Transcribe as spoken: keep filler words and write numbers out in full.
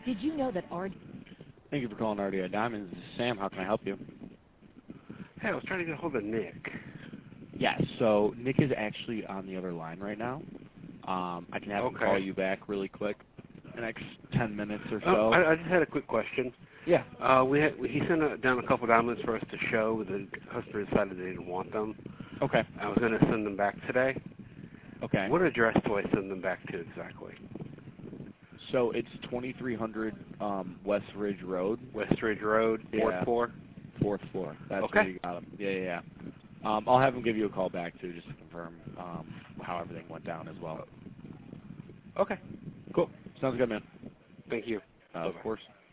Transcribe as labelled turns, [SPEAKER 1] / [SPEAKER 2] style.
[SPEAKER 1] Did you know that R D...
[SPEAKER 2] Thank you for calling R D I Diamonds. This is Sam. How can I help you?
[SPEAKER 3] Hey, I was trying to get a hold of Nick.
[SPEAKER 2] Yes, so Nick is actually on the other line right now. Um, I can have
[SPEAKER 3] Okay.
[SPEAKER 2] him call you back really quick, the next ten minutes or so.
[SPEAKER 3] Oh, I, I just had a quick question.
[SPEAKER 2] Yeah.
[SPEAKER 3] Uh, we had, he sent a, down a couple diamonds for us to show. The customer decided they didn't want them.
[SPEAKER 2] Okay.
[SPEAKER 3] I was going to send them back today.
[SPEAKER 2] Okay.
[SPEAKER 3] What address do I send them back to exactly?
[SPEAKER 2] So it's twenty-three hundred um, West Ridge Road.
[SPEAKER 3] West Ridge Road, fourth
[SPEAKER 2] Yeah.
[SPEAKER 3] floor?
[SPEAKER 2] Fourth floor. That's
[SPEAKER 3] Okay.
[SPEAKER 2] where you got him. Yeah, yeah, yeah. Um, I'll have him give you a call back, too, just to confirm um, how everything went down as well.
[SPEAKER 3] Okay.
[SPEAKER 2] Cool. Sounds good, man.
[SPEAKER 3] Thank you.
[SPEAKER 2] Uh, of course.